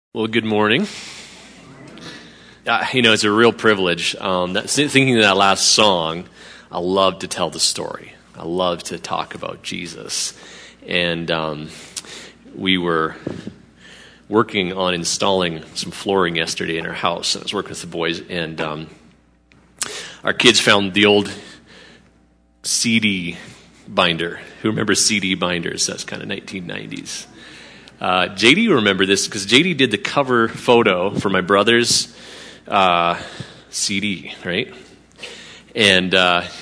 Well, good morning. It's a real privilege. Thinking of that last song, I love to tell the story. I love to talk about Jesus. And we were working on installing some flooring yesterday in our house. I was working with the boys, and our kids found the old CD binder. Who remembers CD binders? That's kind of 1990s. JD will remember this because JD did the cover photo for my brother's CD, right? And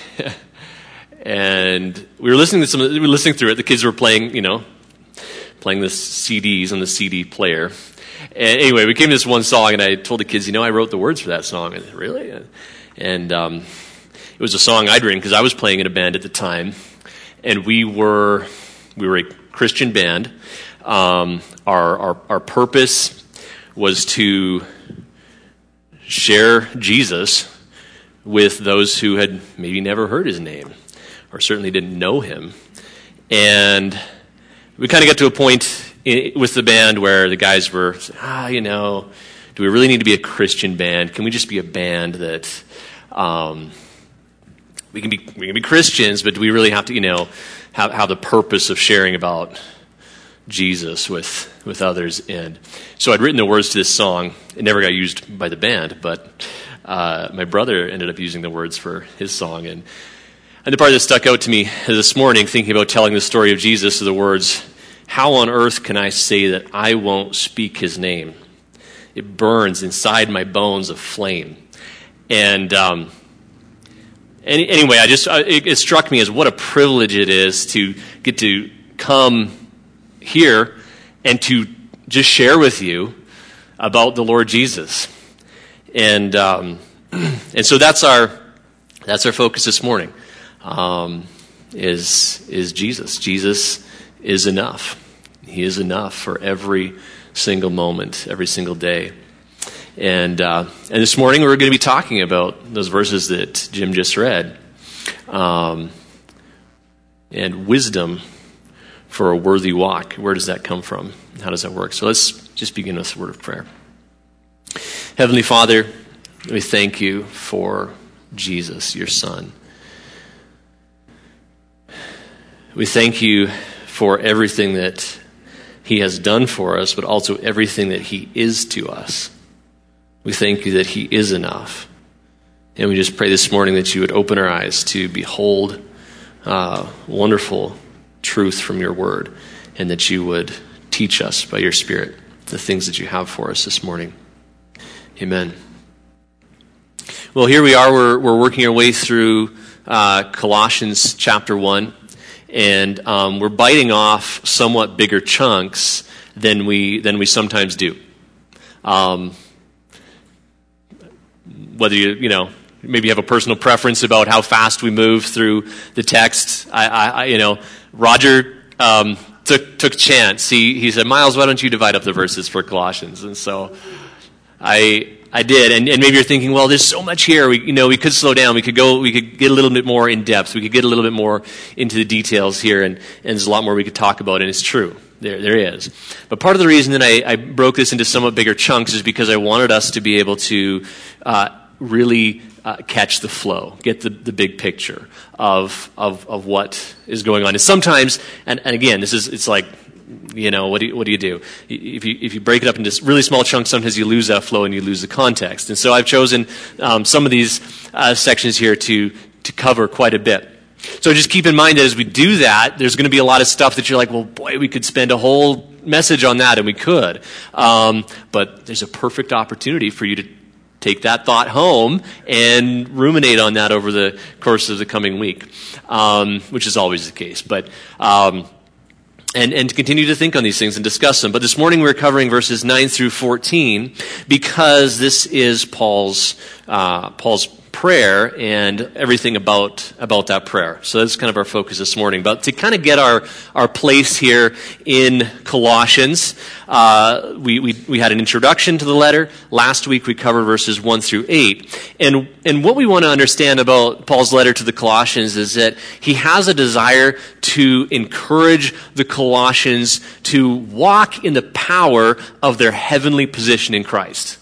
and we were listening through it. The kids were playing the CDs on the CD player. And anyway, we came to this one song, and I told the kids, I wrote the words for that song. And really? And it was a song I'd written because I was playing in a band at the time, and we were a Christian band. Our purpose was to share Jesus with those who had maybe never heard his name or certainly didn't know him. And we kind of got to a point with the band where the guys were, do we really need to be a Christian band? Can we just be a band that we can be Christians, but do we really have to, have the purpose of sharing about Jesus with others? And so I'd written the words to this song. It never got used by the band, but my brother ended up using the words for his song. And the part that stuck out to me this morning, thinking about telling the story of Jesus, are the words, "How on earth can I say that I won't speak his name? It burns inside my bones of flame." And anyway, it struck me as what a privilege it is to get to come here and to just share with you about the Lord Jesus. And so that's our focus this morning, is Jesus. Jesus is enough. He is enough for every single moment, every single day. And this morning we're going to be talking about those verses that Jim just read, and wisdom for a worthy walk. Where does that come from? How does that work? So let's just begin with a word of prayer. Heavenly Father, we thank you for Jesus, your Son. We thank you for everything that he has done for us, but also everything that he is to us. We thank you that he is enough. And we just pray this morning that you would open our eyes to behold wonderful truth from your word, and that you would teach us by your Spirit the things that you have for us this morning. Amen. Well, here we are. We're working our way through Colossians chapter 1, and we're biting off somewhat bigger chunks than we sometimes do. Whether you maybe you have a personal preference about how fast we move through the text. Roger took a chance. He said, "Miles, why don't you divide up the verses for Colossians?" And so I did. And maybe you're thinking, well, there's so much here. We could slow down. We could get a little bit more in depth. We could get a little bit more into the details here, and there's a lot more we could talk about. And it's true. There is. But part of the reason that I broke this into somewhat bigger chunks is because I wanted us to be able to really catch the flow, get the big picture of what is going on. And sometimes, and again, it's like, what do you do? If you break it up into really small chunks, sometimes you lose that flow and you lose the context. And so I've chosen some of these sections here to cover quite a bit. So just keep in mind that as we do that, there's going to be a lot of stuff that you're like, well, boy, we could spend a whole message on that, and we could. But there's a perfect opportunity for you to take that thought home and ruminate on that over the course of the coming week, which is always the case. But and to continue to think on these things and discuss them. But this morning we're covering verses 9 through 14 because this is Paul's prayer and everything about that prayer. So that's kind of our focus this morning. But to kind of get our place here in Colossians, we had an introduction to the letter. Last week we covered verses 1 through 8. And what we want to understand about Paul's letter to the Colossians is that he has a desire to encourage the Colossians to walk in the power of their heavenly position in Christ.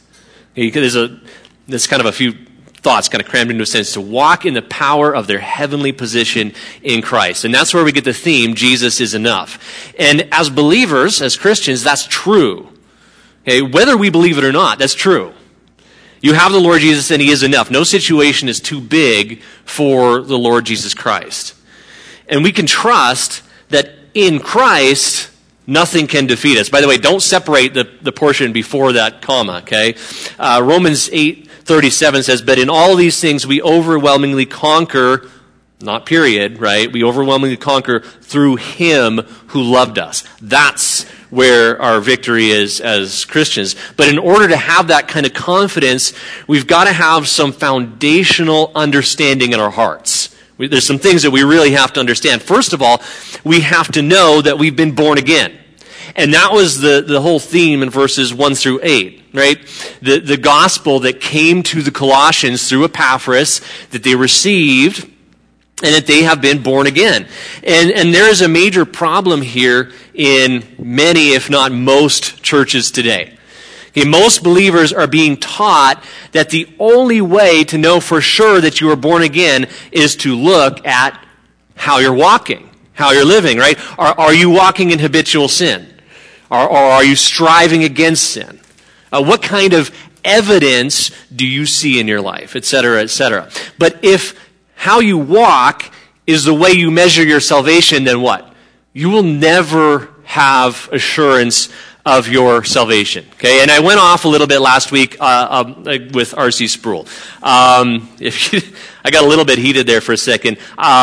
There's kind of a few thoughts kind of crammed into a sentence, to walk in the power of their heavenly position in Christ. And that's where we get the theme, Jesus is enough. And as believers, as Christians, that's true. Okay, whether we believe it or not, that's true. You have the Lord Jesus and he is enough. No situation is too big for the Lord Jesus Christ. And we can trust that in Christ, nothing can defeat us. By the way, don't separate the portion before that comma, okay? Romans 8:37 says, but in all these things we overwhelmingly conquer, not period, right? We overwhelmingly conquer through him who loved us. That's where our victory is as Christians. But in order to have that kind of confidence, we've got to have some foundational understanding in our hearts. There's some things that we really have to understand. First of all, we have to know that we've been born again. And that was the whole theme in verses 1 through 8, right? The gospel that came to the Colossians through Epaphras, that they received, and that they have been born again. And there is a major problem here in many, if not most, churches today. Okay, most believers are being taught that the only way to know for sure that you are born again is to look at how you're walking, how you're living, right? Are you walking in habitual sin? Or are you striving against sin? What kind of evidence do you see in your life, et cetera, et cetera? But if how you walk is the way you measure your salvation, then what? You will never have assurance of your salvation. Okay, and I went off a little bit last week with R.C. Sproul. I got a little bit heated there for a second,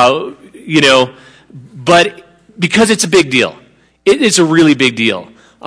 but because it's a big deal. It's a really big deal.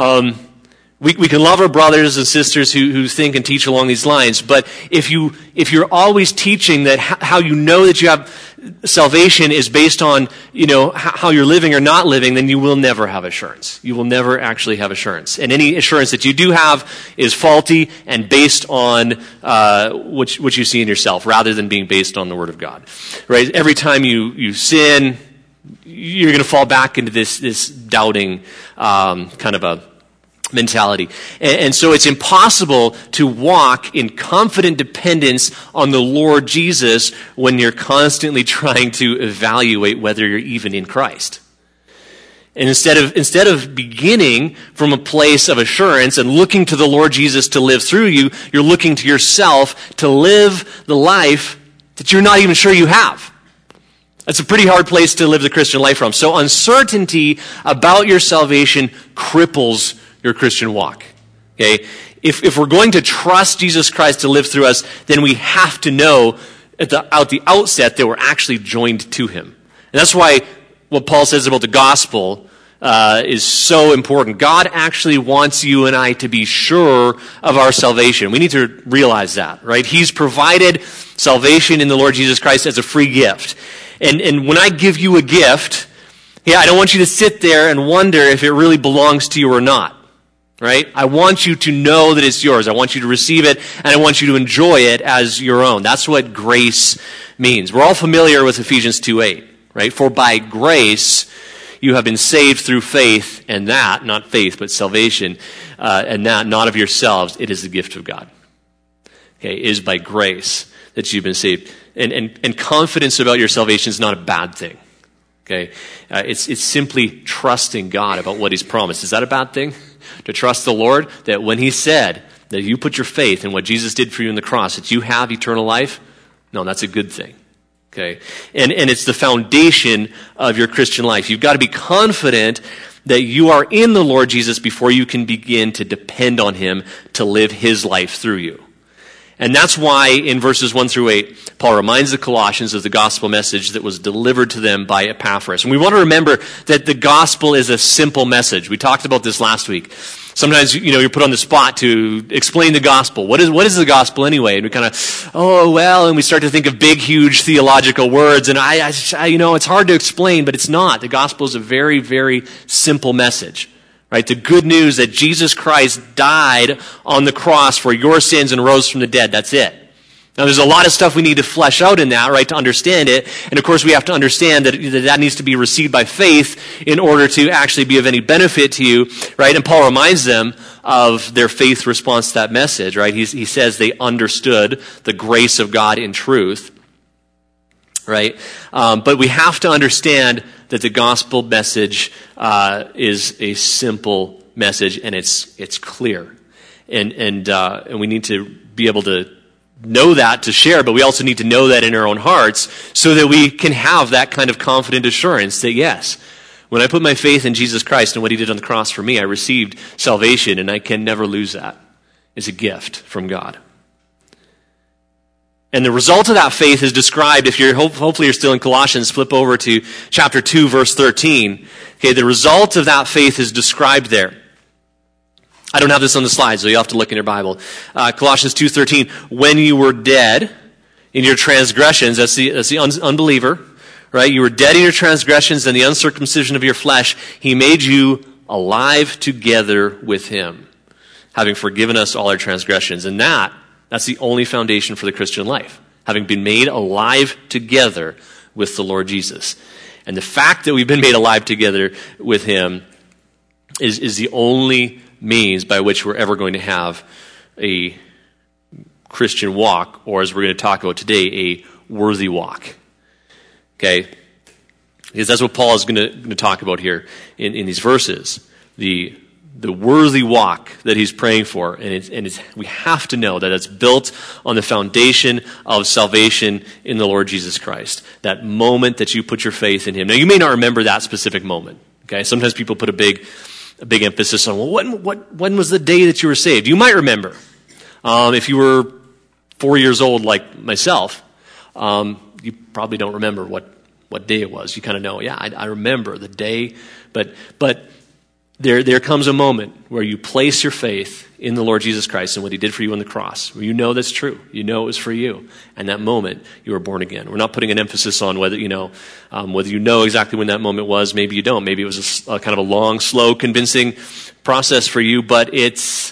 We can love our brothers and sisters who think and teach along these lines, but if you're always teaching that how you know that you have salvation is based on how you're living or not living, then you will never have assurance. You will never actually have assurance, and any assurance that you do have is faulty and based on what you see in yourself, rather than being based on the Word of God. Right? Every time you sin, you're going to fall back into this doubting kind of a mentality. And so it's impossible to walk in confident dependence on the Lord Jesus when you're constantly trying to evaluate whether you're even in Christ. And instead of beginning from a place of assurance and looking to the Lord Jesus to live through you, you're looking to yourself to live the life that you're not even sure you have. That's a pretty hard place to live the Christian life from. So uncertainty about your salvation cripples your Christian walk. Okay? If we're going to trust Jesus Christ to live through us, then we have to know at the outset that we're actually joined to him. And that's why what Paul says about the gospel is so important. God actually wants you and I to be sure of our salvation. We need to realize that, right? He's provided salvation in the Lord Jesus Christ as a free gift. And when I give you a gift, I don't want you to sit there and wonder if it really belongs to you or not. Right? I want you to know that it's yours. I want you to receive it, and I want you to enjoy it as your own. That's what grace means. We're all familiar with Ephesians 2:8, right? For by grace you have been saved through faith, and that, not faith, but salvation, and that not of yourselves, it is the gift of God. Okay, it is by grace that you've been saved. And confidence about your salvation is not a bad thing. Okay? It's simply trusting God about what he's promised. Is that a bad thing? To trust the Lord that when he said that you put your faith in what Jesus did for you on the cross, that you have eternal life? No, that's a good thing. Okay? And it's the foundation of your Christian life. You've got to be confident that you are in the Lord Jesus before you can begin to depend on him to live his life through you. And that's why in verses 1 through 8, Paul reminds the Colossians of the gospel message that was delivered to them by Epaphras. And we want to remember that the gospel is a simple message. We talked about this last week. Sometimes, you're put on the spot to explain the gospel. What is the gospel anyway? And we kind of, and we start to think of big, huge theological words. And it's hard to explain, but it's not. The gospel is a very, very simple message, right? The good news that Jesus Christ died on the cross for your sins and rose from the dead. That's it. Now, there's a lot of stuff we need to flesh out in that, right, to understand it. And, of course, we have to understand that needs to be received by faith in order to actually be of any benefit to you, right? And Paul reminds them of their faith response to that message, right? He says they understood the grace of God in truth, right? But we have to understand that the gospel message is a simple message, and it's clear. And we need to be able to know that to share, but we also need to know that in our own hearts so that we can have that kind of confident assurance that, yes, when I put my faith in Jesus Christ and what he did on the cross for me, I received salvation, and I can never lose that. It's a gift from God. And the result of that faith is described, if you're hopefully you're still in Colossians, flip over to chapter 2, verse 13. Okay, the result of that faith is described there. I don't have this on the slide, so you have to look in your Bible. Colossians 2:13, when you were dead in your transgressions, that's the unbeliever, right? You were dead in your transgressions and the uncircumcision of your flesh. He made you alive together with him, having forgiven us all our transgressions. And that's the only foundation for the Christian life, having been made alive together with the Lord Jesus. And the fact that we've been made alive together with him is the only means by which we're ever going to have a Christian walk, or as we're going to talk about today, a worthy walk. Okay? Because that's what Paul is going to talk about here in these verses. The worthy walk that he's praying for, and we have to know that it's built on the foundation of salvation in the Lord Jesus Christ. That moment that you put your faith in him. Now, you may not remember that specific moment. Okay? Sometimes people put a big emphasis on, when was the day that you were saved? You might remember. If you were 4 years old like myself, you probably don't remember what day it was. You kind of know, I remember the day. But there comes a moment where you place your faith in the Lord Jesus Christ and what he did for you on the cross. Where you know that's true. You know it was for you. And that moment, you were born again. We're not putting an emphasis on whether you know exactly when that moment was. Maybe you don't. Maybe it was a kind of a long, slow, convincing process for you. But it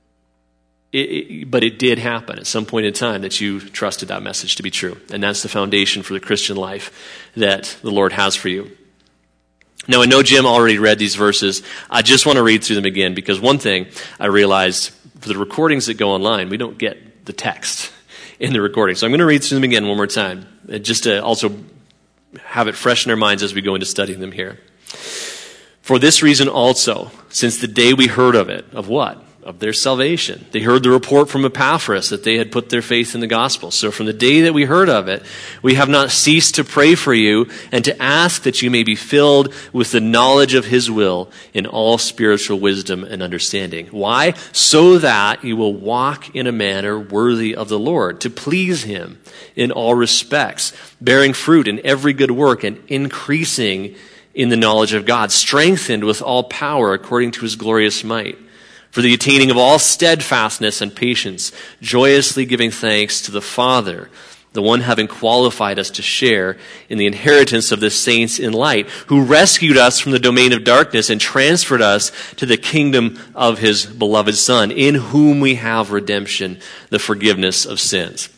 did happen at some point in time that you trusted that message to be true. And that's the foundation for the Christian life that the Lord has for you. Now, I know Jim already read these verses. I just want to read through them again, because one thing I realized, for the recordings that go online, we don't get the text in the recording. So I'm going to read through them again one more time, just to also have it fresh in our minds as we go into studying them here. For this reason also, since the day we heard of it, of what? Of their salvation. They heard the report from Epaphras that they had put their faith in the gospel. So from the day that we heard of it, we have not ceased to pray for you and to ask that you may be filled with the knowledge of his will in all spiritual wisdom and understanding. Why? So that you will walk in a manner worthy of the Lord, to please him in all respects, bearing fruit in every good work and increasing in the knowledge of God, strengthened with all power according to his glorious might, for the attaining of all steadfastness and patience, joyously giving thanks to the Father, the one having qualified us to share in the inheritance of the saints in light, who rescued us from the domain of darkness and transferred us to the kingdom of his beloved Son, in whom we have redemption, the forgiveness of sins.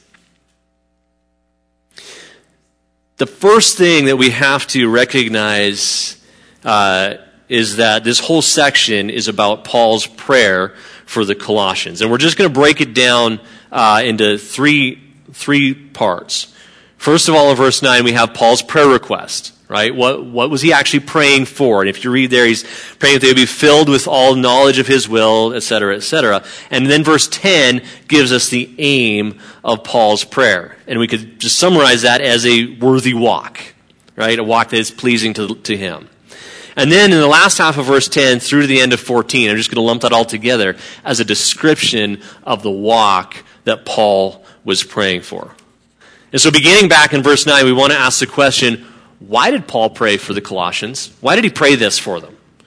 The first thing that we have to recognize is that this whole section is about Paul's prayer for the Colossians. And we're just going to break it down into three parts. First of all, in verse 9, we have Paul's prayer request, right? What was he actually praying for? And if you read there, he's praying that they would be filled with all knowledge of his will, etc., etc. And then verse 10 gives us the aim of Paul's prayer. And we could just summarize that as a worthy walk, right? A walk that is pleasing to him. And then in the last half of verse 10 through to the end of 14, I'm just going to lump that all together as a description of the walk that Paul was praying for. And so beginning back in verse 9, we want to ask the question, why did Paul pray for the Colossians? Why did he pray this for them?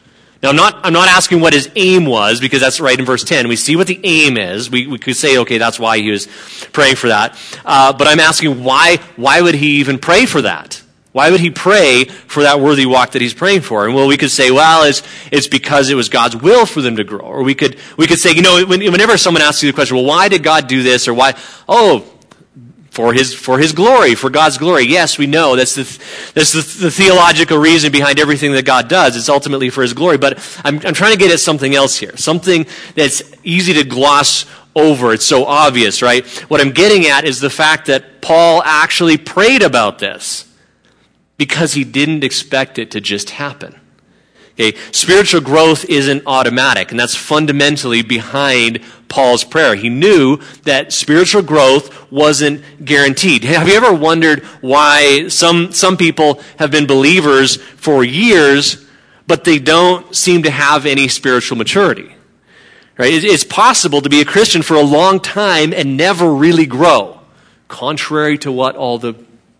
Now, I'm not asking what his aim was, because that's right in verse 10. We see what the aim is. We could say, okay, that's why he was praying for that. But I'm asking, why would he even pray for that? Why would he pray for that worthy walk that he's praying for? And well, we could say, well, it's because it was God's will for them to grow. Or we could say, whenever someone asks you the question, well, why did God do this? Or why? Oh, for his glory, for God's glory. Yes, we know that's the theological reason behind everything that God does. It's ultimately for his glory. But I'm trying to get at something else here, something that's easy to gloss over. It's so obvious, right? What I'm getting at is the fact that Paul actually prayed about this because he didn't expect it to just happen. Okay, spiritual growth isn't automatic, and that's fundamentally behind Paul's prayer. He knew that spiritual growth wasn't guaranteed. Have you ever wondered why some people have been believers for years, but they don't seem to have any spiritual maturity? Right? It's possible to be a Christian for a long time and never really grow, contrary to what all the,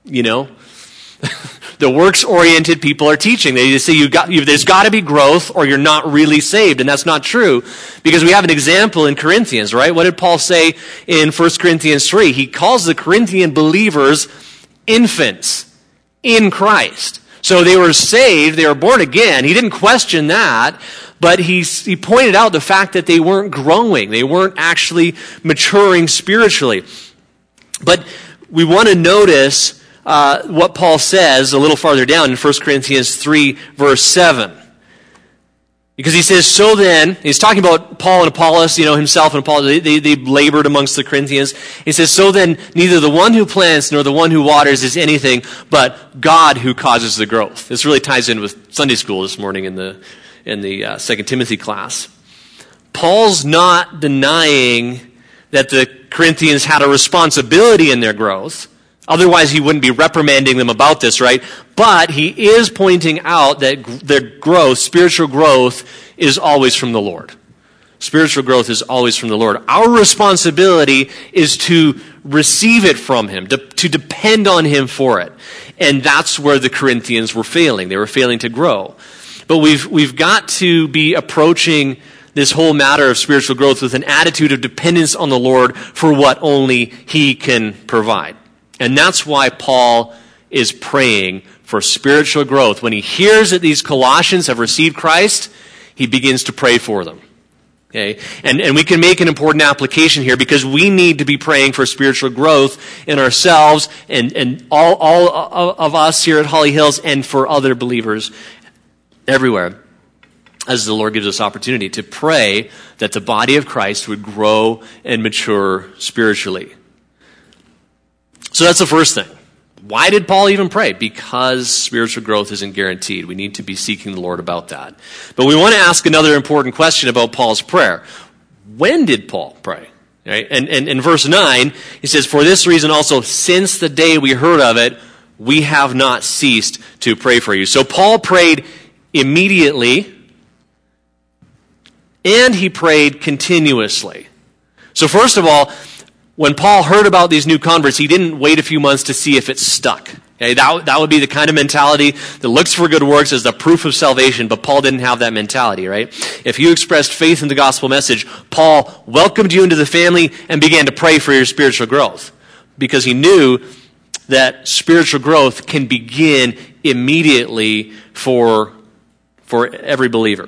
the works-oriented people are teaching. They say there's got to be growth or you're not really saved, and that's not true, because we have an example in Corinthians, right? What did Paul say in 1 Corinthians 3? He calls the Corinthian believers infants in Christ. So they were saved, they were born again. He didn't question that, but he pointed out the fact that they weren't growing. They weren't actually maturing spiritually. But we want to notice what Paul says a little farther down in 1 Corinthians 3, verse 7. Because he says, so then, he's talking about Paul and Apollos, himself and Apollos, they labored amongst the Corinthians. He says, so then, neither the one who plants nor the one who waters is anything, but God who causes the growth. This really ties in with Sunday school this morning in the 2 Timothy class. Paul's not denying that the Corinthians had a responsibility in their growth. Otherwise, he wouldn't be reprimanding them about this, right? But he is pointing out that their growth, spiritual growth, is always from the Lord. Spiritual growth is always from the Lord. Our responsibility is to receive it from him, to depend on him for it. And that's where the Corinthians were failing. They were failing to grow. But we've got to be approaching this whole matter of spiritual growth with an attitude of dependence on the Lord for what only he can provide. And that's why Paul is praying for spiritual growth. When he hears that these Colossians have received Christ, he begins to pray for them. Okay? And we can make an important application here, because we need to be praying for spiritual growth in ourselves and all of us here at Holly Hills, and for other believers everywhere, as the Lord gives us opportunity to pray that the body of Christ would grow and mature spiritually. So that's the first thing. Why did Paul even pray? Because spiritual growth isn't guaranteed. We need to be seeking the Lord about that. But we want to ask another important question about Paul's prayer. When did Paul pray? Right? And in verse 9, he says, for this reason also, since the day we heard of it, we have not ceased to pray for you. So Paul prayed immediately, and he prayed continuously. So first of all, when Paul heard about these new converts, he didn't wait a few months to see if it stuck. Okay, that would be the kind of mentality that looks for good works as the proof of salvation, but Paul didn't have that mentality, right? If you expressed faith in the gospel message, Paul welcomed you into the family and began to pray for your spiritual growth, because he knew that spiritual growth can begin immediately for every believer.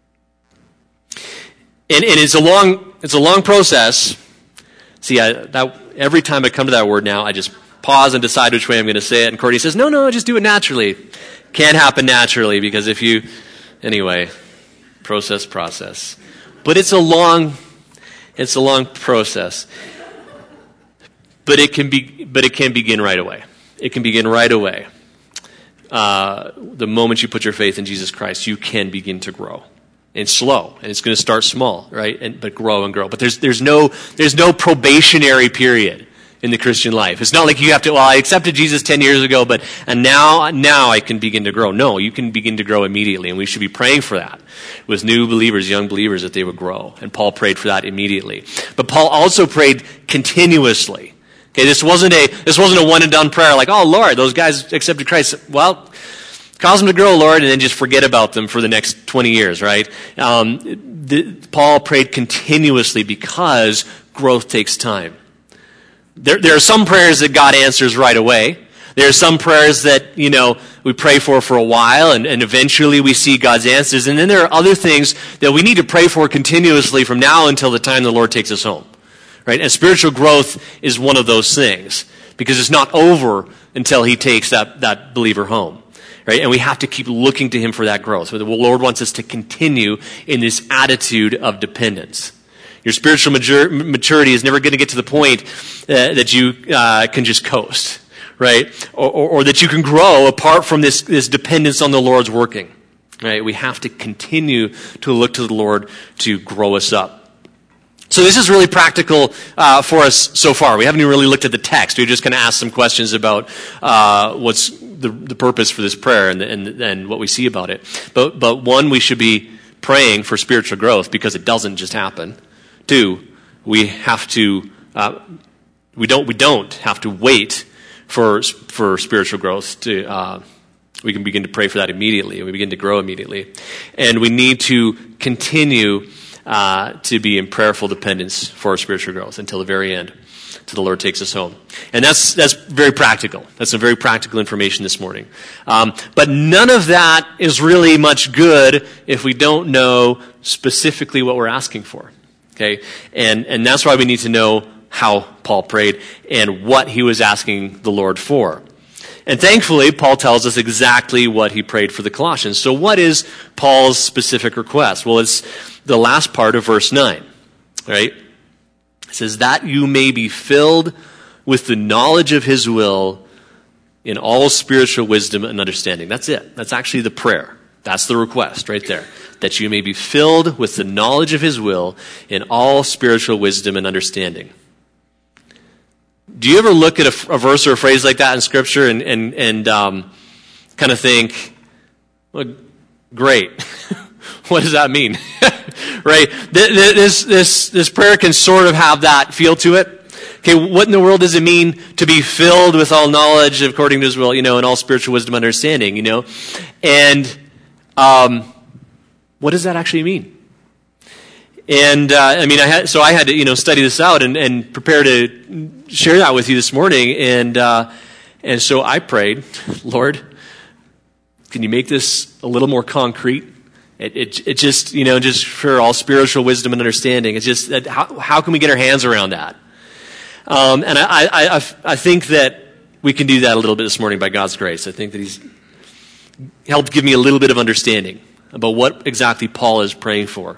And it's a long process. See, every time I come to that word now, I just pause and decide which way I'm going to say it. And Courtney says, no, just do it naturally. Can't happen naturally, because anyway, process. But it's a long process. But it can begin right away. It can begin right away. The moment you put your faith in Jesus Christ, you can begin to grow. It's slow, and it's going to start small, right? But grow and grow. But there's no probationary period in the Christian life. It's not like you have to, I accepted Jesus 10 years ago, and now I can begin to grow. No, you can begin to grow immediately, and we should be praying for that with new believers, young believers, that they would grow. And Paul prayed for that immediately. But Paul also prayed continuously. Okay, this wasn't a one and done prayer like, oh Lord, those guys accepted Christ. Well, Cause them to grow, Lord, and then just forget about them for the next 20 years, right? Paul prayed continuously because growth takes time. There are some prayers that God answers right away. There are some prayers that, we pray for a while, and eventually we see God's answers. And then there are other things that we need to pray for continuously from now until the time the Lord takes us home, right? And spiritual growth is one of those things, because it's not over until he takes that believer home. Right? And we have to keep looking to him for that growth. So the Lord wants us to continue in this attitude of dependence. Your spiritual maturity is never going to get to the point that you can just coast, right? Or that you can grow apart from this dependence on the Lord's working. Right? We have to continue to look to the Lord to grow us up. So this is really practical for us so far. We haven't even really looked at the text. We're just going to ask some questions about what's the purpose for this prayer and what we see about it. But one, we should be praying for spiritual growth because it doesn't just happen. Two, we have to we don't have to wait for spiritual growth to. We can begin to pray for that immediately, and we begin to grow immediately. And we need to continue to be in prayerful dependence for our spiritual growth until the very end, till the Lord takes us home. And that's very practical. That's some very practical information this morning. But none of that is really much good if we don't know specifically what we're asking for. Okay? And that's why we need to know how Paul prayed and what he was asking the Lord for. And thankfully, Paul tells us exactly what he prayed for the Colossians. So what is Paul's specific request? Well, it's the last part of verse 9, right? It says, that you may be filled with the knowledge of his will in all spiritual wisdom and understanding. That's it. That's actually the prayer. That's the request right there. That you may be filled with the knowledge of his will in all spiritual wisdom and understanding. Do you ever look at a verse or a phrase like that in Scripture and kind of think, well, great, what does that mean? Right? This prayer can sort of have that feel to it. Okay, what in the world does it mean to be filled with all knowledge according to his will, and all spiritual wisdom and understanding, And what does that actually mean? And I had to study this out and prepare to share that with you this morning. And so I prayed, Lord, can you make this a little more concrete? It just just for all spiritual wisdom and understanding. It's just that how can we get our hands around that? And I think that we can do that a little bit this morning by God's grace. I think that He's helped give me a little bit of understanding about what exactly Paul is praying for.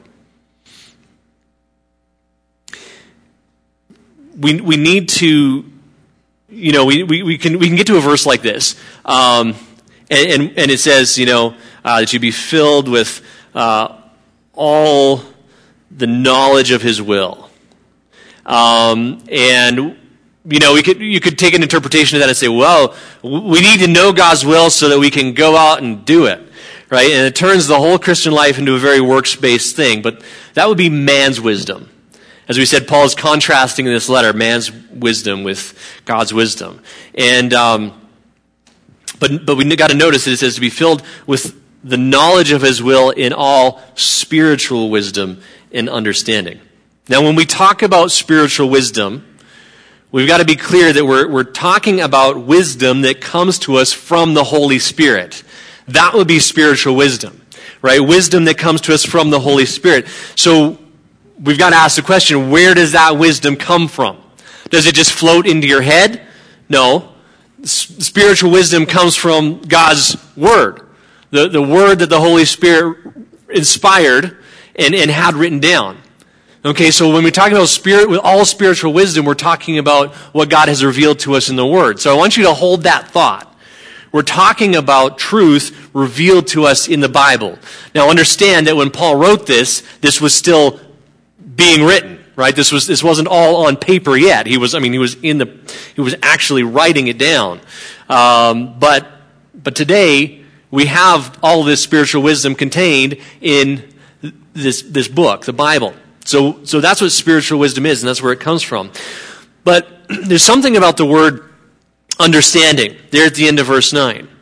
We need to, we can get to a verse like this, and it says, that you be filled with all the knowledge of His will, and you could take an interpretation of that and say, well, we need to know God's will so that we can go out and do it, right? And it turns the whole Christian life into a very works-based thing, but that would be man's wisdom. As we said, Paul is contrasting in this letter man's wisdom with God's wisdom. And but we got to notice that it says to be filled with the knowledge of His will in all spiritual wisdom and understanding. Now, when we talk about spiritual wisdom, we've got to be clear that we're talking about wisdom that comes to us from the Holy Spirit. That would be spiritual wisdom, right? Wisdom that comes to us from the Holy Spirit. So we've got to ask the question, where does that wisdom come from? Does it just float into your head? No. Spiritual wisdom comes from God's Word. The Word that the Holy Spirit inspired and had written down. Okay, so when we're talking about with all spiritual wisdom, we're talking about what God has revealed to us in the Word. So I want you to hold that thought. We're talking about truth revealed to us in the Bible. Now understand that when Paul wrote this was still being written, right? This wasn't all on paper yet. He was actually writing it down. But today we have all this spiritual wisdom contained in this book, the Bible. So that's what spiritual wisdom is, and that's where it comes from. But there's something about the word understanding there at the end of verse 9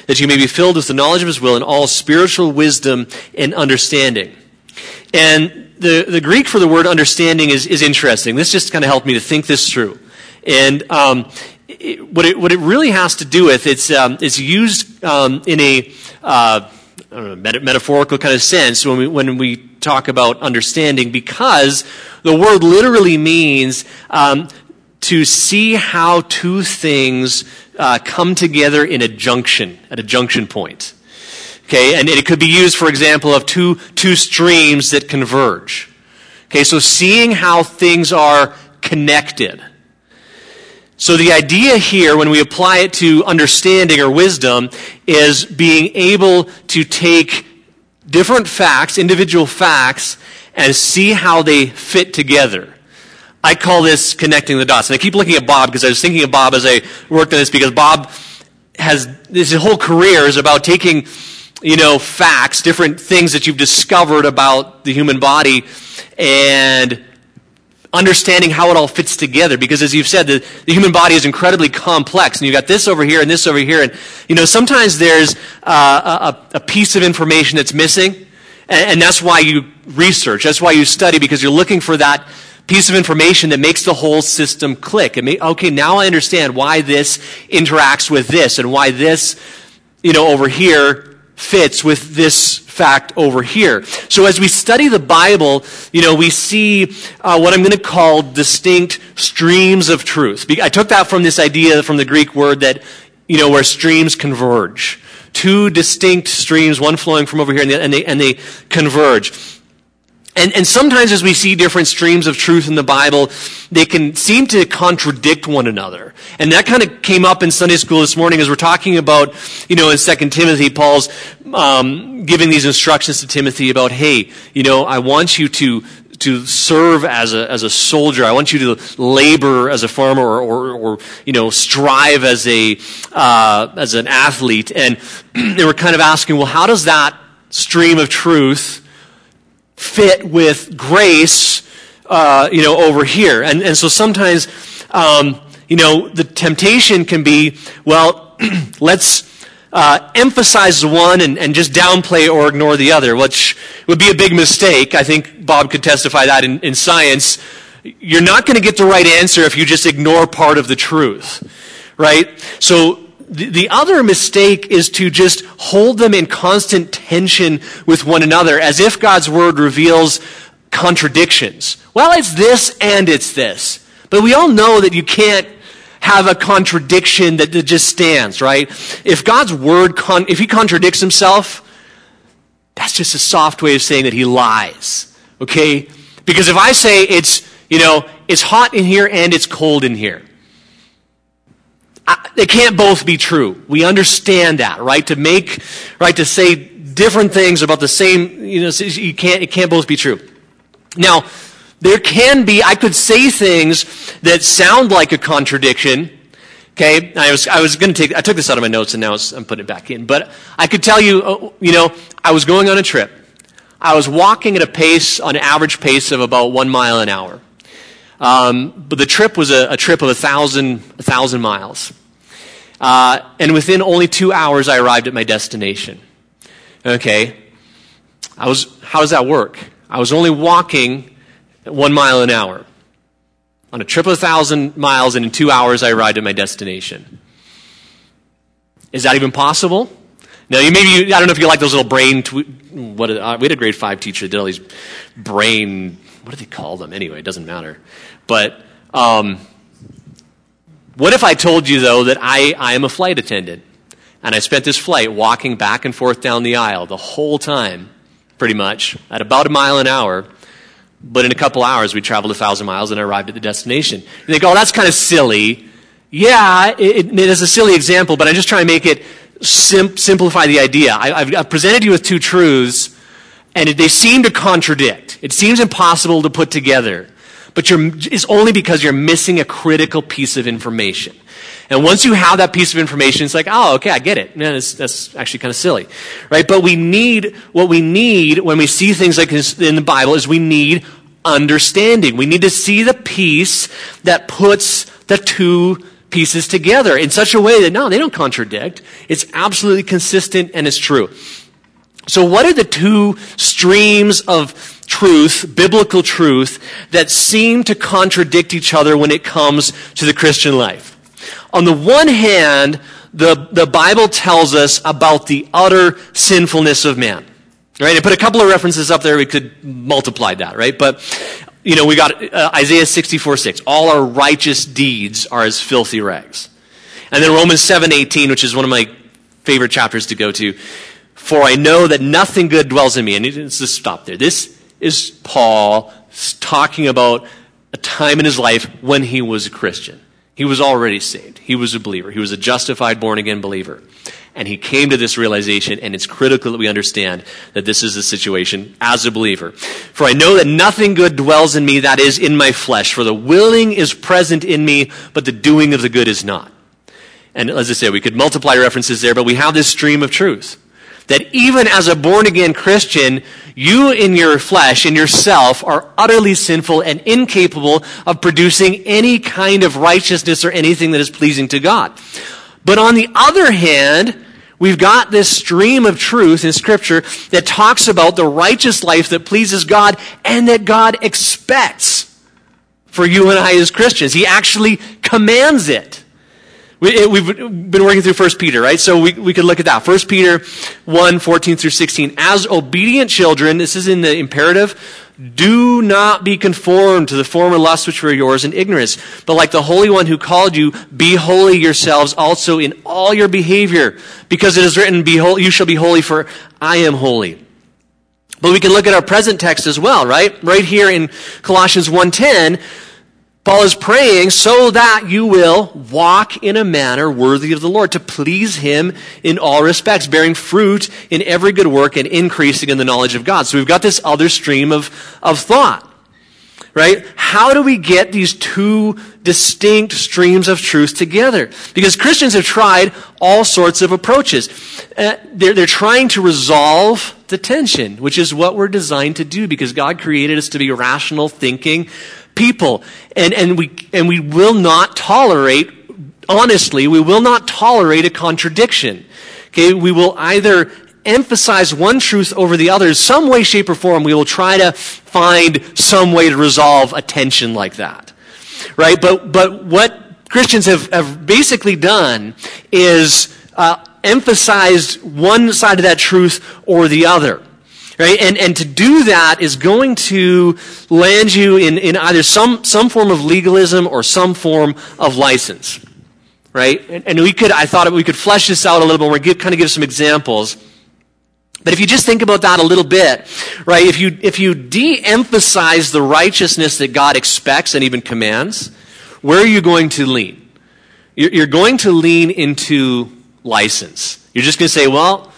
that you may be filled with the knowledge of his will and all spiritual wisdom and understanding. And the Greek for the word understanding is interesting. This just kind of helped me to think this through. And what it really has to do with, it's used in a metaphorical kind of sense when we talk about understanding, because the word literally means to see how two things come together in a junction, at a junction point. Okay, and it could be used, for example, of two streams that converge. Okay, so seeing how things are connected. So the idea here, when we apply it to understanding or wisdom, is being able to take different facts, individual facts, and see how they fit together. I call this connecting the dots. And I keep looking at Bob because I was thinking of Bob as I worked on this, because Bob has his whole career is about taking, facts, different things that you've discovered about the human body, and understanding how it all fits together. Because as you've said, the human body is incredibly complex, and you've got this over here and this over here, and sometimes there's a piece of information that's missing, and that's why you research, that's why you study, because you're looking for that piece of information that makes the whole system click. Okay, now I understand why this interacts with this, and why this, over here fits with this fact over here. So as we study the Bible, we see what I'm going to call distinct streams of truth. I took that from this idea from the Greek word that, where streams converge. Two distinct streams, one flowing from over here, and they converge. And sometimes as we see different streams of truth in the Bible, they can seem to contradict one another. And that kind of came up in Sunday school this morning as we're talking about, in 2 Timothy, Paul's giving these instructions to Timothy about, hey, I want you to serve as a soldier. I want you to labor as a farmer, or strive as an athlete. And they were kind of asking, well, how does that stream of truth fit with grace, over here? And so sometimes, the temptation can be, well, let's emphasize one and just downplay or ignore the other, which would be a big mistake. I think Bob could testify that in science. You're not going to get the right answer if you just ignore part of the truth, right? So the other mistake is to just hold them in constant tension with one another, as if God's word reveals contradictions. Well, it's this and it's this. But we all know that you can't have a contradiction that just stands, right? If God's word, if he contradicts himself, that's just a soft way of saying that he lies, okay? Because if I say it's hot in here and it's cold in here, they can't both be true. We understand that, right? To say different things about the same, it can't both be true. Now, I could say things that sound like a contradiction. Okay, I took this out of my notes and now I'm putting it back in. But I could tell you, I was going on a trip. I was walking at an average pace of about 1 mile an hour. But the trip was a trip of 1,000 miles. And within only 2 hours, I arrived at my destination. Okay. How does that work? I was only walking 1 mile an hour on a trip of 1,000 miles, and in 2 hours, I arrived at my destination. Is that even possible? Now, I don't know if you like those little brain, we had a grade 5 teacher that did all these brain, what do they call them? Anyway, it doesn't matter. But, what if I told you, though, that I am a flight attendant, and I spent this flight walking back and forth down the aisle the whole time, pretty much, at about 1 mile an hour, but in a couple hours we traveled 1,000 miles and I arrived at the destination. You think, oh, that's kind of silly. Yeah, it is a silly example, but I'm just trying to make it simplify the idea. I've presented you with two truths, and they seem to contradict. It seems impossible to put together. But it's only because you're missing a critical piece of information. And once you have that piece of information, it's like, oh, okay, I get it. Man, that's actually kind of silly, right? But what we need when we see things like this in the Bible is we need understanding. We need to see the piece that puts the two pieces together in such a way that, no, they don't contradict. It's absolutely consistent and it's true. So what are the two streams of truth, biblical truth, that seem to contradict each other when it comes to the Christian life? On the one hand, the Bible tells us about the utter sinfulness of man. Right? I put a couple of references up there. We could multiply that, right? But, we got Isaiah 64:6. All our righteous deeds are as filthy rags. And then Romans 7:18, which is one of my favorite chapters to go to. For I know that nothing good dwells in me. And let's just stop there. This is Paul talking about a time in his life when he was a Christian. He was already saved. He was a believer. He was a justified, born-again believer. And he came to this realization, and it's critical that we understand that this is the situation as a believer. For I know that nothing good dwells in me, that is, in my flesh. For the willing is present in me, but the doing of the good is not. And as I say, we could multiply references there, but we have this stream of truth. That even as a born-again Christian, you in your flesh, in yourself, are utterly sinful and incapable of producing any kind of righteousness or anything that is pleasing to God. But on the other hand, we've got this stream of truth in Scripture that talks about the righteous life that pleases God and that God expects for you and I as Christians. He actually commands it. We've been working through 1 Peter, right? So we could look at that. 1 Peter 1:14-16. As obedient children, this is in the imperative, do not be conformed to the former lusts which were yours in ignorance, but like the Holy One who called you, be holy yourselves also in all your behavior, because it is written, be holy, you shall be holy, for I am holy. But we can look at our present text as well, right? Right here in Colossians 1:10, Paul is praying so that you will walk in a manner worthy of the Lord, to please him in all respects, bearing fruit in every good work and increasing in the knowledge of God. So we've got this other stream of thought, right? How do we get these two distinct streams of truth together? Because Christians have tried all sorts of approaches. They're trying to resolve the tension, which is what we're designed to do, because God created us to be rational thinking people, and we will not tolerate, honestly, we will not tolerate a contradiction. Okay, we will either emphasize one truth over the other in some way, shape, or form. We will try to find some way to resolve a tension like that, right? But what Christians have basically done is emphasized one side of that truth or the other. Right? And to do that is going to land you in either some form of legalism or some form of license. Right? And I thought we could flesh this out a little bit more, kind of give some examples. But if you just think about that a little bit, right? If you de-emphasize the righteousness that God expects and even commands, where are you going to lean? You're going to lean into license. You're just going to say, well,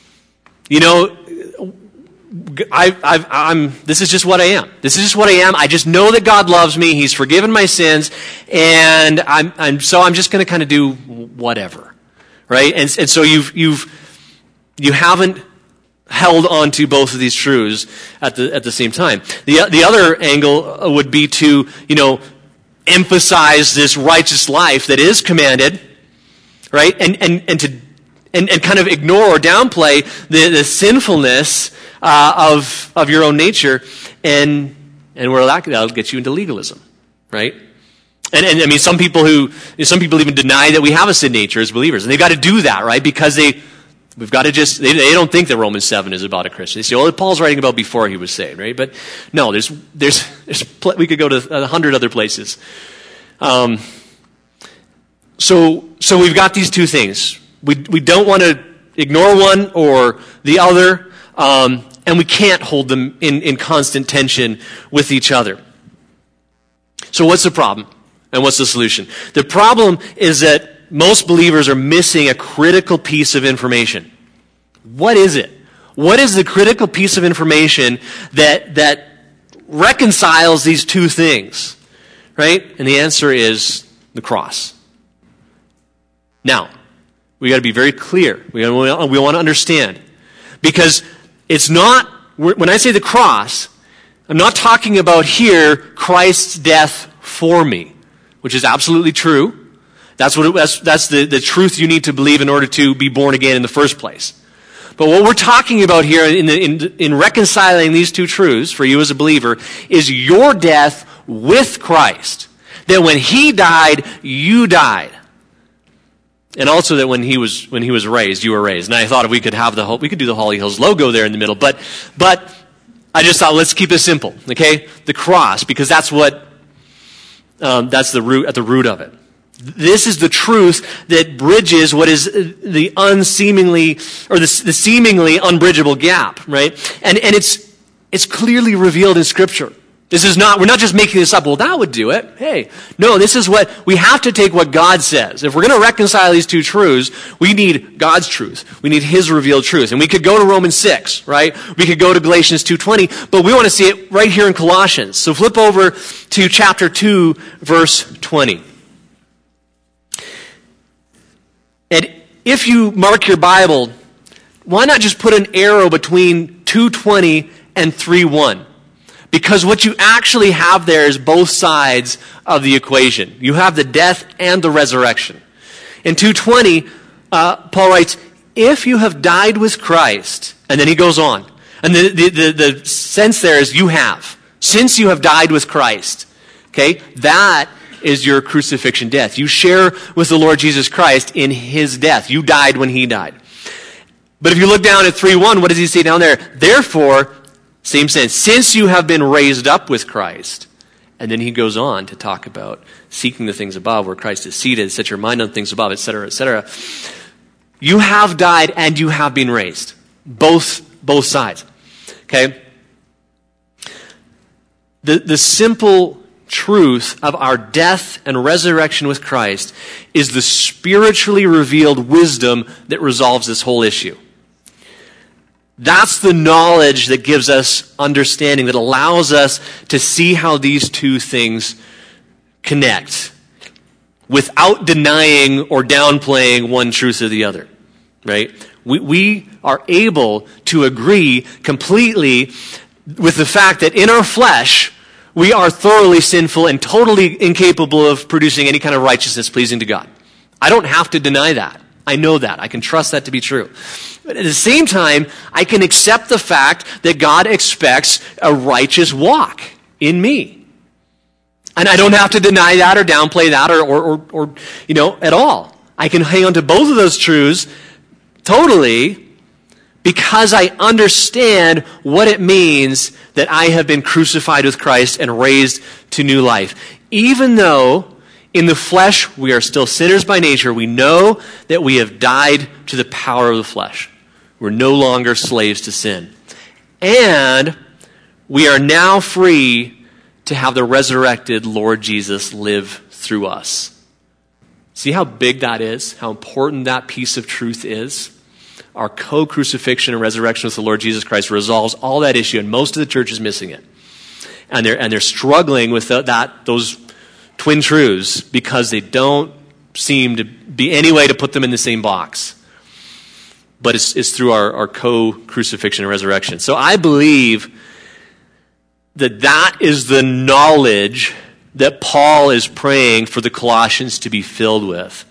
this is just what I am. This is just what I am. I just know that God loves me. He's forgiven my sins, and I'm just going to kind of do whatever, right? And so you haven't held on to both of these truths at the same time. The other angle would be to emphasize this righteous life that is commanded, right? And kind of ignore or downplay the sinfulness of your own nature, and where that'll get you into legalism, right? And I mean, some people even deny that we have a sin nature as believers, and they've got to do that, right? Because they don't think that Romans 7 is about a Christian. They say, well, Paul's writing about before he was saved, right? But no, there's we could go to 100 other places. So we've got these two things. We don't want to ignore one or the other, and we can't hold them in constant tension with each other. So what's the problem? And what's the solution? The problem is that most believers are missing a critical piece of information. What is it? What is the critical piece of information that reconciles these two things? Right? And the answer is the cross. Now, we got to be very clear. We want to understand. Because it's not, when I say the cross, I'm not talking about here Christ's death for me, which is absolutely true. That's the truth you need to believe in order to be born again in the first place. But what we're talking about here in reconciling these two truths for you as a believer is your death with Christ. That when he died, you died. And also that when he was raised, you were raised. And I thought if we could do the Holly Hills logo there in the middle, but I just thought let's keep it simple, okay? The cross, because that's the root of it. This is the truth that bridges what is the unseemingly, or the seemingly unbridgeable gap, right? And it's clearly revealed in Scripture. We're not just making this up, well, that would do it. Hey, no, this is we have to take what God says. If we're going to reconcile these two truths, we need God's truth. We need his revealed truth. And we could go to Romans 6, right? We could go to Galatians 2:20, but we want to see it right here in Colossians. So flip over to chapter 2, verse 20. And if you mark your Bible, why not just put an arrow between 2:20 and 3:1? Because what you actually have there is both sides of the equation. You have the death and the resurrection. In 2:20, Paul writes, if you have died with Christ, and then he goes on. And the sense there is you have. Since you have died with Christ. Okay? That is your crucifixion death. You share with the Lord Jesus Christ in his death. You died when he died. But if you look down at 3:1, what does he say down there? Therefore, same sense, since you have been raised up with Christ. And then he goes on to talk about seeking the things above where Christ is seated, set your mind on things above, etc., etc. You have died and you have been raised. Both sides. Okay? The simple truth of our death and resurrection with Christ is the spiritually revealed wisdom that resolves this whole issue. That's the knowledge that gives us understanding, that allows us to see how these two things connect without denying or downplaying one truth or the other, right? We are able to agree completely with the fact that in our flesh, we are thoroughly sinful and totally incapable of producing any kind of righteousness pleasing to God. I don't have to deny that. I know that. I can trust that to be true. But at the same time, I can accept the fact that God expects a righteous walk in me. And I don't have to deny that or downplay that or at all. I can hang on to both of those truths totally because I understand what it means that I have been crucified with Christ and raised to new life. Even though in the flesh we are still sinners by nature, we know that we have died to the power of the flesh. We're no longer slaves to sin. And we are now free to have the resurrected Lord Jesus live through us. See how big that is? How important that piece of truth is? Our co-crucifixion and resurrection with the Lord Jesus Christ resolves all that issue, and most of the church is missing it. And they're struggling with those twin truths because they don't seem to be any way to put them in the same box. But it's through our co-crucifixion and resurrection. So I believe that is the knowledge that Paul is praying for the Colossians to be filled with.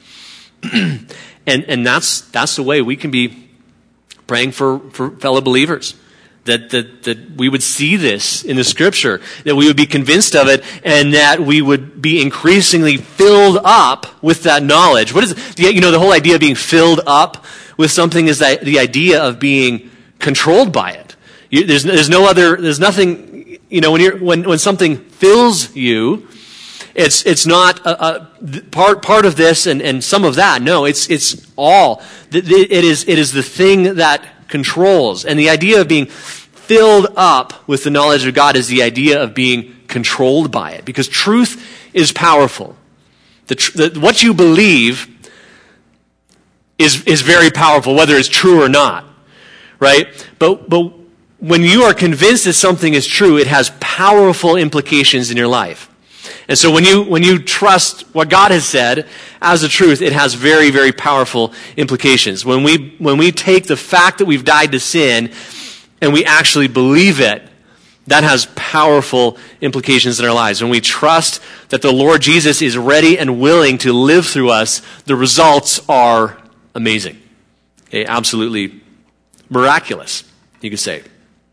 and that's the way we can be praying for fellow believers. That we would see this in the Scripture, that we would be convinced of it, and that we would be increasingly filled up with that knowledge. What is it? The whole idea of being filled up with something is that the idea of being controlled by it. There's nothing. When something fills you, it's not part of this and some of that. No, it's all. It is the thing that controls. And the idea of being filled up with the knowledge of God is the idea of being controlled by it. Because truth is powerful. What you believe is very powerful, whether it's true or not. Right? But when you are convinced that something is true, it has powerful implications in your life. And so when you trust what God has said as the truth, it has very, very powerful implications. When we take the fact that we've died to sin and we actually believe it, that has powerful implications in our lives. When we trust that the Lord Jesus is ready and willing to live through us, the results are amazing. Okay, absolutely miraculous, you could say.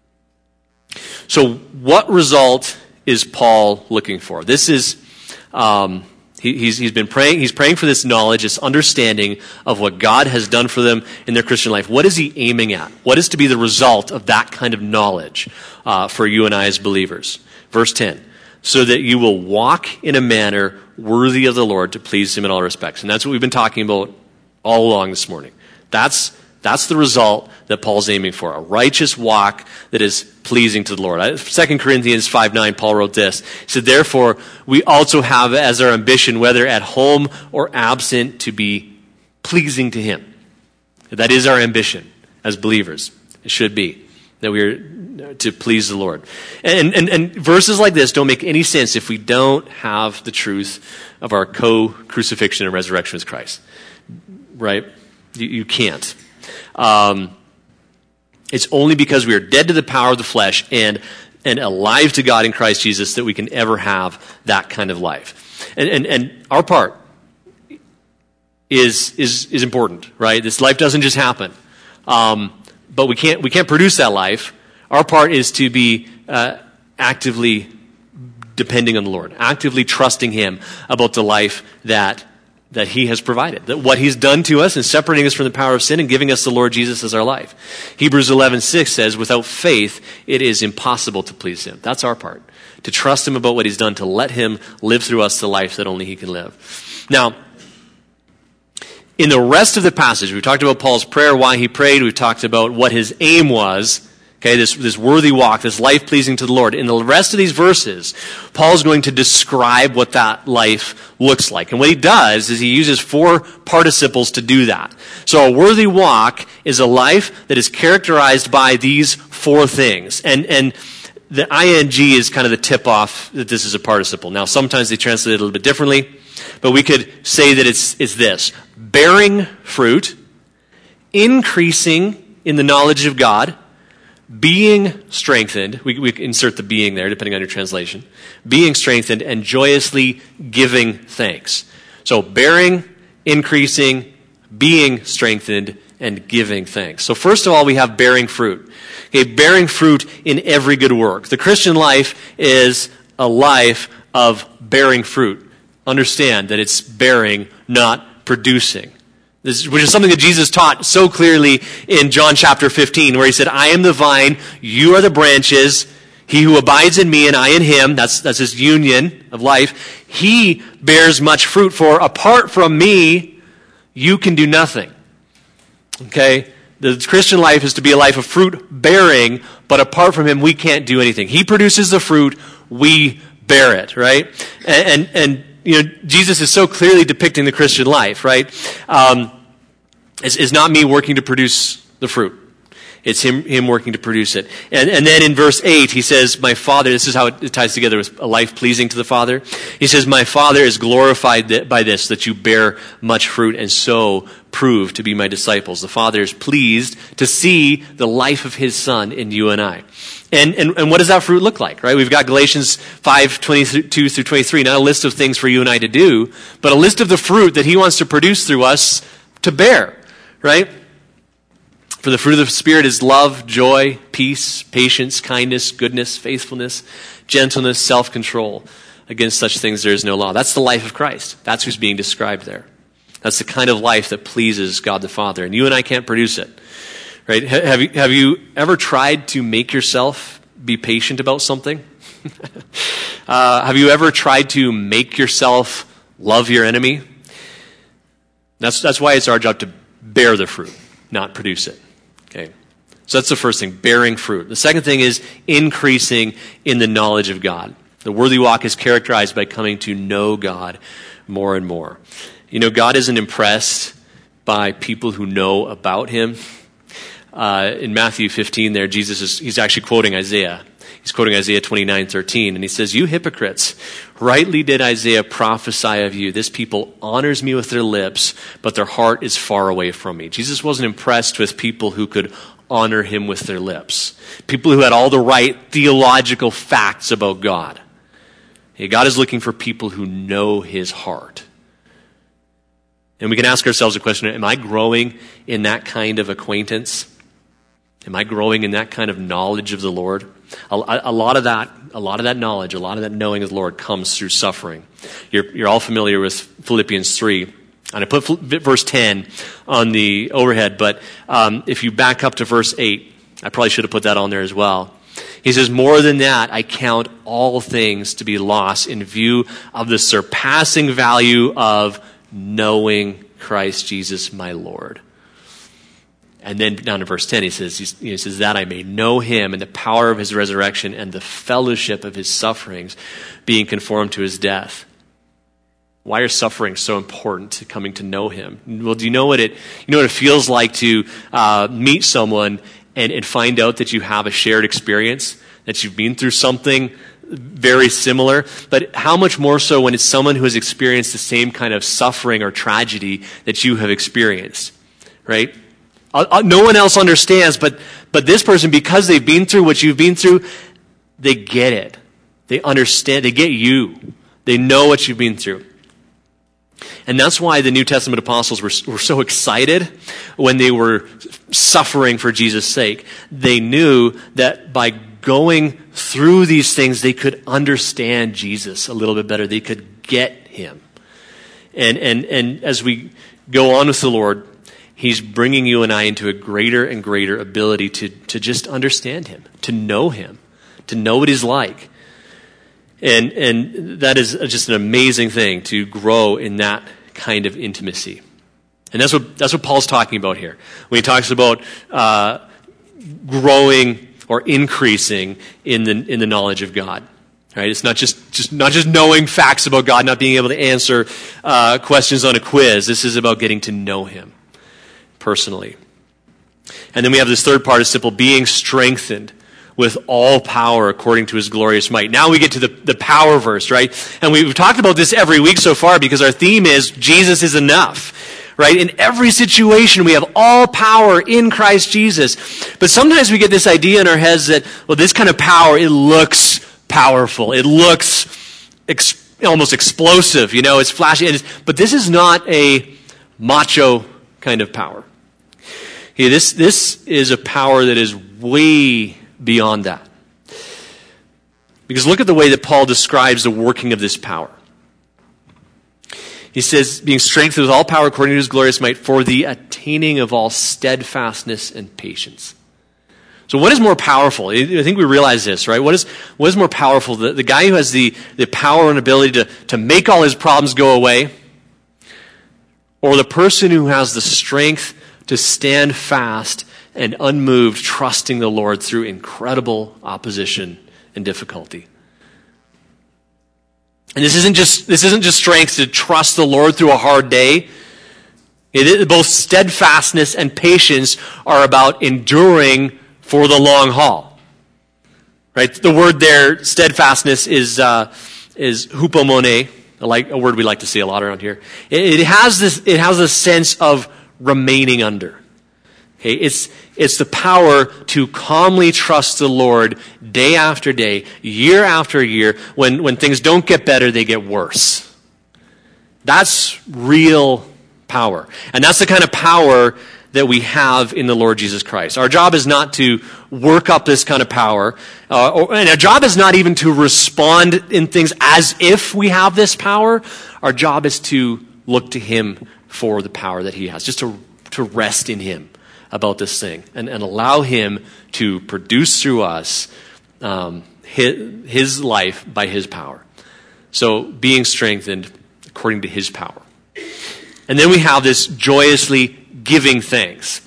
So what result is Paul looking for? This is, he's been praying, he's praying for this knowledge, this understanding of what God has done for them in their Christian life. What is he aiming at? What is to be the result of that kind of knowledge for you and I as believers? Verse 10, so that you will walk in a manner worthy of the Lord to please him in all respects. And that's what we've been talking about all along this morning. That's the result that Paul's aiming for, a righteous walk that is pleasing to the Lord. 2 Corinthians 5:9, Paul wrote this. He said, therefore, we also have as our ambition, whether at home or absent, to be pleasing to him. That is our ambition as believers. It should be, that we are to please the Lord. And verses like this don't make any sense if we don't have the truth of our co-crucifixion and resurrection with Christ. Right? You can't. It's only because we are dead to the power of the flesh and alive to God in Christ Jesus that we can ever have that kind of life. And our part is important, right? This life doesn't just happen. But we can't produce that life. Our part is to be actively depending on the Lord, actively trusting him about the life that he has provided, that what he's done to us in separating us from the power of sin and giving us the Lord Jesus as our life. Hebrews 11:6 says, without faith, it is impossible to please him. That's our part, to trust him about what he's done, to let him live through us the life that only he can live. Now, in the rest of the passage, we've talked about Paul's prayer, why he prayed. We've talked about what his aim was. Okay, this worthy walk, this life pleasing to the Lord. In the rest of these verses, Paul's going to describe what that life looks like. And what he does is he uses 4 participles to do that. So a worthy walk is a life that is characterized by these 4 things. And the ing is kind of the tip-off that this is a participle. Now, sometimes they translate it a little bit differently, but we could say that it's this: bearing fruit, increasing in the knowledge of God, being strengthened, we insert the being there depending on your translation, being strengthened, and joyously giving thanks. So bearing, increasing, being strengthened, and giving thanks. So first of all, we have bearing fruit. Okay, bearing fruit in every good work. The Christian life is a life of bearing fruit. Understand that it's bearing, not producing. Which is something that Jesus taught so clearly in John chapter 15, where he said, I am the vine, you are the branches, he who abides in me and I in him, that's his union of life, he bears much fruit, for apart from me, you can do nothing. Okay? The Christian life is to be a life of fruit bearing, but apart from him, we can't do anything. He produces the fruit, we bear it, right? And you know, Jesus is so clearly depicting the Christian life, right? It's not me working to produce the fruit. It's him working to produce it. And then in verse 8, he says, my Father, this is how it ties together with a life pleasing to the Father. He says, my Father is glorified by this, that you bear much fruit and so prove to be my disciples. The Father is pleased to see the life of his Son in you and I. And what does that fruit look like, right? We've got Galatians 5:22 through 23, not a list of things for you and I to do, but a list of the fruit that he wants to produce through us to bear, right? For the fruit of the Spirit is love, joy, peace, patience, kindness, goodness, faithfulness, gentleness, self-control. Against such things there is no law. That's the life of Christ. That's who's being described there. That's the kind of life that pleases God the Father. And you and I can't produce it. Right? Have you ever tried to make yourself be patient about something? Have you ever tried to make yourself love your enemy? That's why it's our job to bear the fruit, not produce it. Okay. So that's the first thing, bearing fruit. The second thing is increasing in the knowledge of God. The worthy walk is characterized by coming to know God more and more. You know, God isn't impressed by people who know about him. In Matthew 15 there, he's actually quoting Isaiah. He's quoting Isaiah 29:13, and he says, you hypocrites, rightly did Isaiah prophesy of you. This people honors me with their lips, but their heart is far away from me. Jesus wasn't impressed with people who could honor him with their lips. People who had all the right theological facts about God. Hey, God is looking for people who know his heart. And we can ask ourselves a question, am I growing in that kind of acquaintance? Am I growing in that kind of knowledge of the Lord? A lot of that knowledge, a lot of that knowing of the Lord comes through suffering. You're all familiar with Philippians 3. And I put verse 10 on the overhead, but if you back up to verse 8, I probably should have put that on there as well. He says, more than that, I count all things to be lost in view of the surpassing value of knowing Christ Jesus my Lord. And then down to verse 10, he says, that I may know him and the power of his resurrection and the fellowship of his sufferings, being conformed to his death. Why are sufferings so important to coming to know him? Well, do you know what it feels like to meet someone and find out that you have a shared experience, that you've been through something very similar? But how much more so when it's someone who has experienced the same kind of suffering or tragedy that you have experienced, right? No one else understands, but this person, because they've been through what you've been through, they get it. They understand. They get you. They know what you've been through. And that's why the New Testament apostles were so excited when they were suffering for Jesus' sake. They knew that by going through these things, they could understand Jesus a little bit better. They could get him. And as we go on with the Lord, he's bringing you and I into a greater and greater ability to just understand him, to know what he's like. And that is just an amazing thing, to grow in that kind of intimacy. And that's what Paul's talking about here when he talks about growing or increasing in the knowledge of God. Right? It's not just knowing facts about God, not being able to answer questions on a quiz. This is about getting to know him personally. And then we have this third part, is simple, being strengthened with all power according to his glorious might. Now we get to the power verse, right? And we've talked about this every week so far because our theme is Jesus is enough, right? In every situation we have all power in Christ Jesus. But sometimes we get this idea in our heads that, well, this kind of power, it looks powerful. It looks almost explosive, it's flashy. But this is not a macho kind of power. Okay, this is a power that is way beyond that. Because look at the way that Paul describes the working of this power. He says, being strengthened with all power according to his glorious might for the attaining of all steadfastness and patience. So what is more powerful? I think we realize this, right? What is more powerful? The guy who has the power and ability to make all his problems go away, or the person who has the strength to stand fast and unmoved, trusting the Lord through incredible opposition and difficulty. And this isn't just strength to trust the Lord through a hard day. Both steadfastness and patience are about enduring for the long haul. Right? The word there, steadfastness, is hupomone, a word we like to see a lot around here. It has a sense of remaining under. Okay, it's the power to calmly trust the Lord day after day, year after year. When things don't get better, they get worse. That's real power. And that's the kind of power that we have in the Lord Jesus Christ. Our job is not to work up this kind of power, and our job is not even to respond in things as if we have this power. Our job is to look to him for the power that he has, just to rest in him about this thing and allow him to produce through us his life by his power. So being strengthened according to his power. And then we have this joyously giving thanks.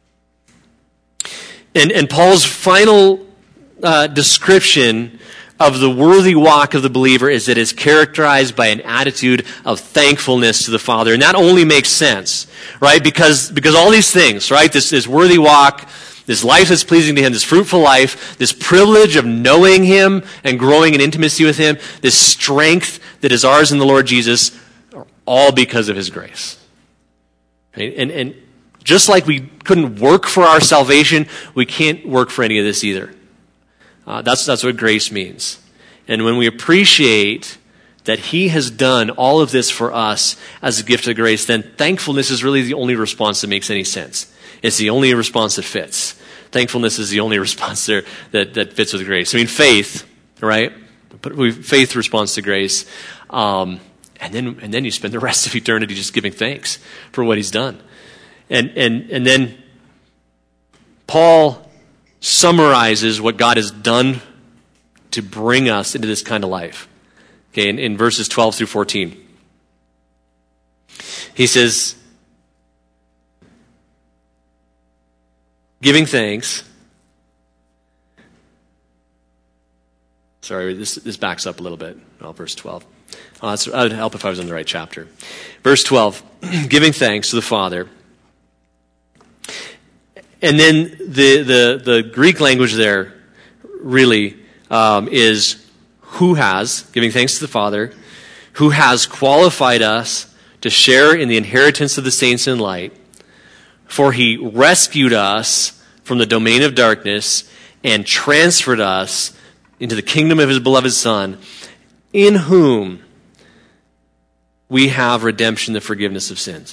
And Paul's final description of the worthy walk of the believer is that it's characterized by an attitude of thankfulness to the Father. And that only makes sense, right? Because all these things, right? This worthy walk, this life that's pleasing to him, this fruitful life, this privilege of knowing him and growing in intimacy with him, this strength that is ours in the Lord Jesus, are all because of his grace. Right? And Just like we couldn't work for our salvation, we can't work for any of this either. That's what grace means. And when we appreciate that he has done all of this for us as a gift of grace, then thankfulness is really the only response that makes any sense. It's the only response that fits. Thankfulness is the only response there that fits with grace. I mean, faith, right? Faith responds to grace. And then you spend the rest of eternity just giving thanks for what he's done. And then Paul summarizes what God has done to bring us into this kind of life. Okay, in verses 12 through 14. He says, giving thanks. Sorry, this backs up a little bit. Oh, verse 12. It would help if I was in the right chapter. Verse 12, giving thanks to the Father. And then the Greek language there really is who has, giving thanks to the Father, who has qualified us to share in the inheritance of the saints in light, for he rescued us from the domain of darkness and transferred us into the kingdom of his beloved Son, in whom we have redemption, the forgiveness of sins.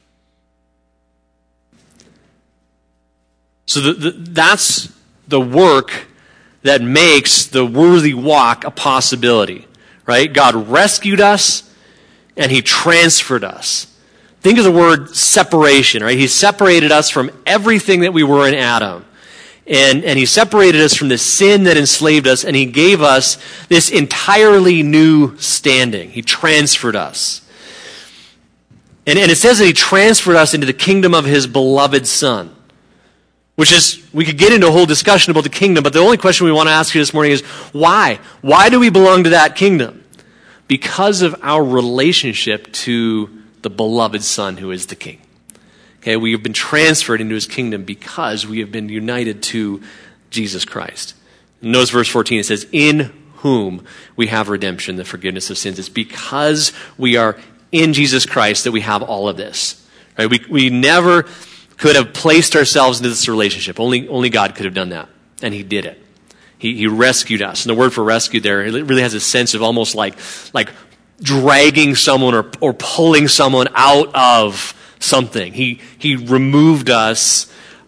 So that's the work that makes the worthy walk a possibility, right? God rescued us and he transferred us. Think of the word separation, right? He separated us from everything that we were in Adam. And he separated us from the sin that enslaved us, and he gave us this entirely new standing. He transferred us. And it says that he transferred us into the kingdom of his beloved Son. Which is, we could get into a whole discussion about the kingdom, but the only question we want to ask you this morning is, why? Why do we belong to that kingdom? Because of our relationship to the beloved Son who is the King. Okay, we have been transferred into his kingdom because we have been united to Jesus Christ. Notice verse 14, it says, in whom we have redemption, the forgiveness of sins. It's because we are in Jesus Christ that we have all of this. Right? We never could have placed ourselves into this relationship. Only God could have done that. And he did it. He rescued us. And the word for rescue there, it really has a sense of almost like dragging someone or pulling someone out of something. He removed us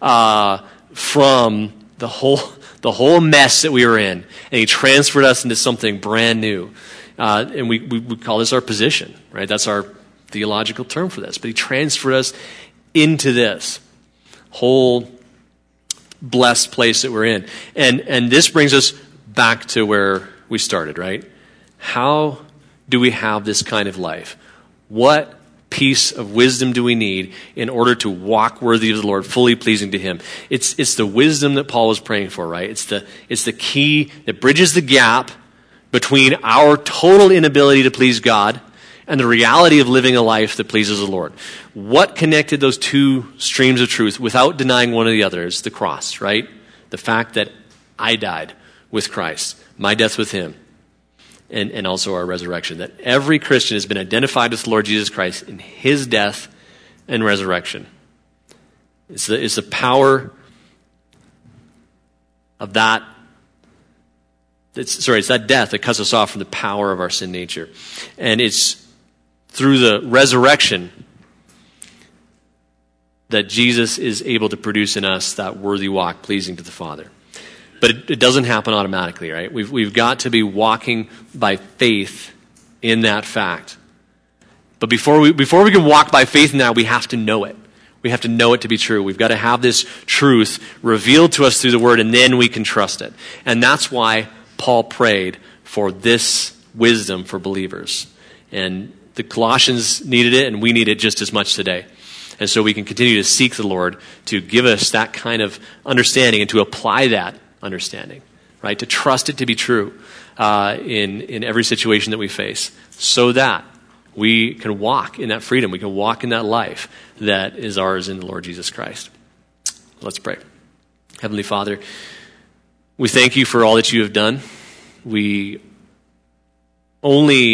from the whole mess that we were in. And he transferred us into something brand new. And we call this our position, right? That's our theological term for this. But he transferred us into this whole blessed place that we're in. And this brings us back to where we started, right? How do we have this kind of life? What piece of wisdom do we need in order to walk worthy of the Lord, fully pleasing to him? It's the wisdom that Paul was praying for, right? It's the key that bridges the gap between our total inability to please God and the reality of living a life that pleases the Lord. What connected those two streams of truth without denying one or the other is the cross, right? The fact that I died with Christ, my death with him, and also our resurrection. That every Christian has been identified with the Lord Jesus Christ in his death and resurrection. It's the power of that. It's that death that cuts us off from the power of our sin nature. And it's through the resurrection that Jesus is able to produce in us that worthy walk pleasing to the Father. But it doesn't happen automatically, right? We've got to be walking by faith in that fact. But before we can walk by faith in that, we have to know it. We have to know it to be true. We've got to have this truth revealed to us through the Word, and then we can trust it. And that's why Paul prayed for this wisdom for believers. And the Colossians needed it, and we need it just as much today. And so we can continue to seek the Lord to give us that kind of understanding and to apply that understanding, right? To trust it to be true in every situation that we face, so that we can walk in that freedom. We can walk in that life that is ours in the Lord Jesus Christ. Let's pray. Heavenly Father, we thank you for all that you have done. We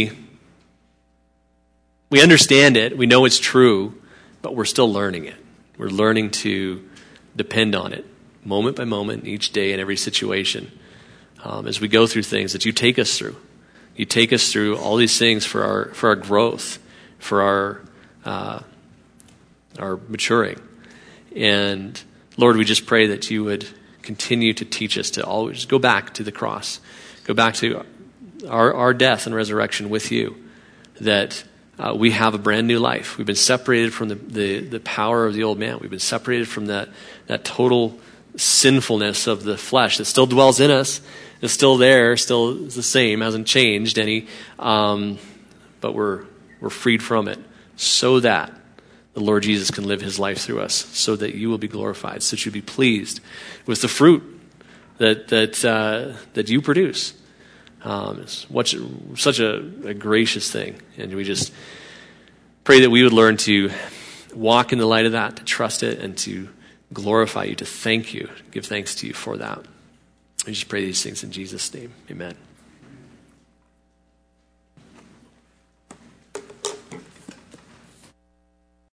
understand it. We know it's true, but we're still learning it. We're learning to depend on it moment by moment, each day, in every situation. As we go through things that you take us through. You take us through all these things for our growth, for our maturing. And Lord, we just pray that you would continue to teach us to always go back to the cross, go back to our death and resurrection with you, that we have a brand new life. We've been separated from the power of the old man. We've been separated from that total sinfulness of the flesh that still dwells in us. It's still there, still is the same, hasn't changed any, but we're freed from it so that the Lord Jesus can live his life through us, so that you will be glorified, so that you'll be pleased with the fruit that you produce. It's such a gracious thing, and we just pray that we would learn to walk in the light of that, to trust it, and to glorify you, to thank you, give thanks to you for that. We just pray these things in Jesus' name. Amen.